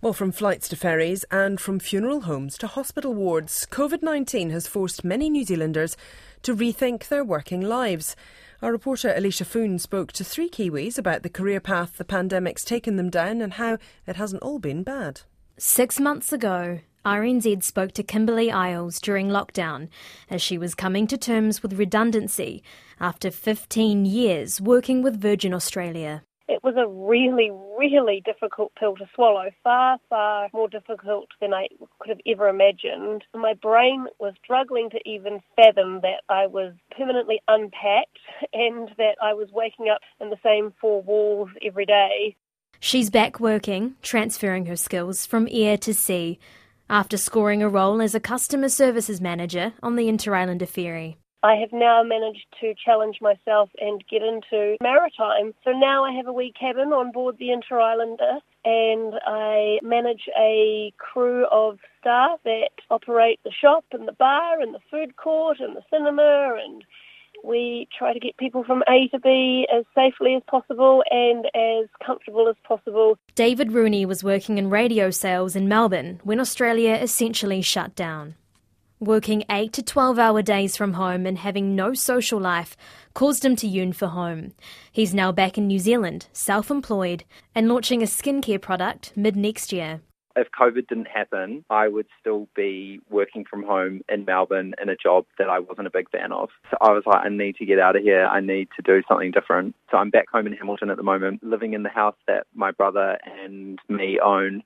Well, from flights to ferries and from funeral homes to hospital wards, COVID-19 has forced many New Zealanders to rethink their working lives. Our reporter Alicia Foon spoke to 3 Kiwis about the career path the pandemic's taken them down and how it hasn't all been bad. 6 months ago, RNZ spoke to Kimberly Isles during lockdown as she was coming to terms with redundancy after 15 years working with Virgin Australia. It was a really, really difficult pill to swallow, far, far more difficult than I could have ever imagined. My brain was struggling to even fathom that I was permanently unpacked and that I was waking up in the same 4 walls every day. She's back working, transferring her skills from air to sea, after scoring a role as a customer services manager on the Inter-Islander ferry. I have now managed to challenge myself and get into maritime. So now I have a wee cabin on board the Inter-Islander and I manage a crew of staff that operate the shop and the bar and the food court and the cinema, and we try to get people from A to B as safely as possible and as comfortable as possible. David Rooney was working in radio sales in Melbourne when Australia essentially shut down. Working 8 to 12-hour days from home and having no social life caused him to yearn for home. He's now back in New Zealand, self-employed, and launching a skincare product mid-next year. If COVID didn't happen, I would still be working from home in Melbourne in a job that I wasn't a big fan of. So I was like, I need to get out of here. I need to do something different. So I'm back home in Hamilton at the moment, living in the house that my brother and me own.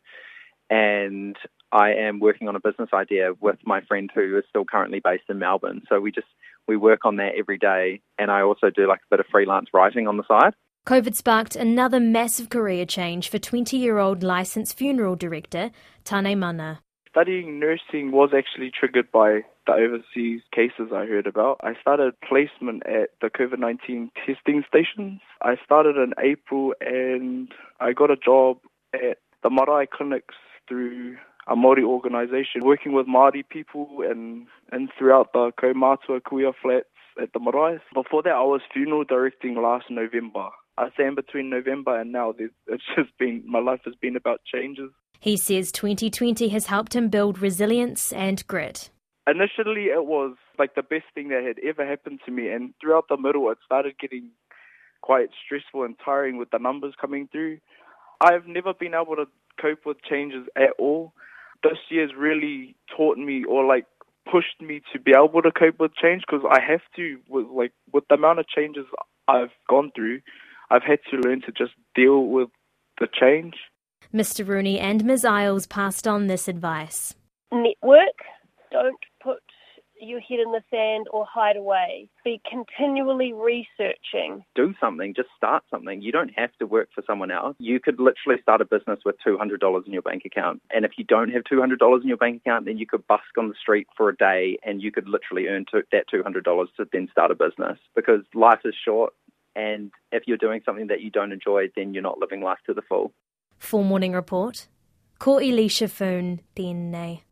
And I am working on a business idea with my friend who is still currently based in Melbourne. So we work on that every day. And I also do like a bit of freelance writing on the side. COVID sparked another massive career change for 20-year-old licensed funeral director Tane Mana. Studying nursing was actually triggered by the overseas cases I heard about. I started placement at the COVID-19 testing stations. I started in April and I got a job at the Marae clinics through a Māori organisation, working with Māori people and throughout the Kaumātua Kuia flats at the Marae. Before that, I was funeral directing last November. I say in between November and now, my life has been about changes. He says 2020 has helped him build resilience and grit. Initially, it was like the best thing that had ever happened to me. And throughout the middle, it started getting quite stressful and tiring with the numbers coming through. I've never been able to cope with changes at all. This year's really taught me or pushed me to be able to cope with change because I have to, with the amount of changes I've gone through, I've had to learn to just deal with the change. Mr. Rooney and Ms. Isles passed on this advice. Network. Don't put your head in the sand or hide away. Be continually researching. Do something. Just start something. You don't have to work for someone else. You could literally start a business with $200 in your bank account. And if you don't have $200 in your bank account, then you could busk on the street for a day and you could literally earn that $200 to then start a business. Because life is short. And if you're doing something that you don't enjoy, then you're not living life to the full. For Morning Report, ko Alicia Foon, tēnei.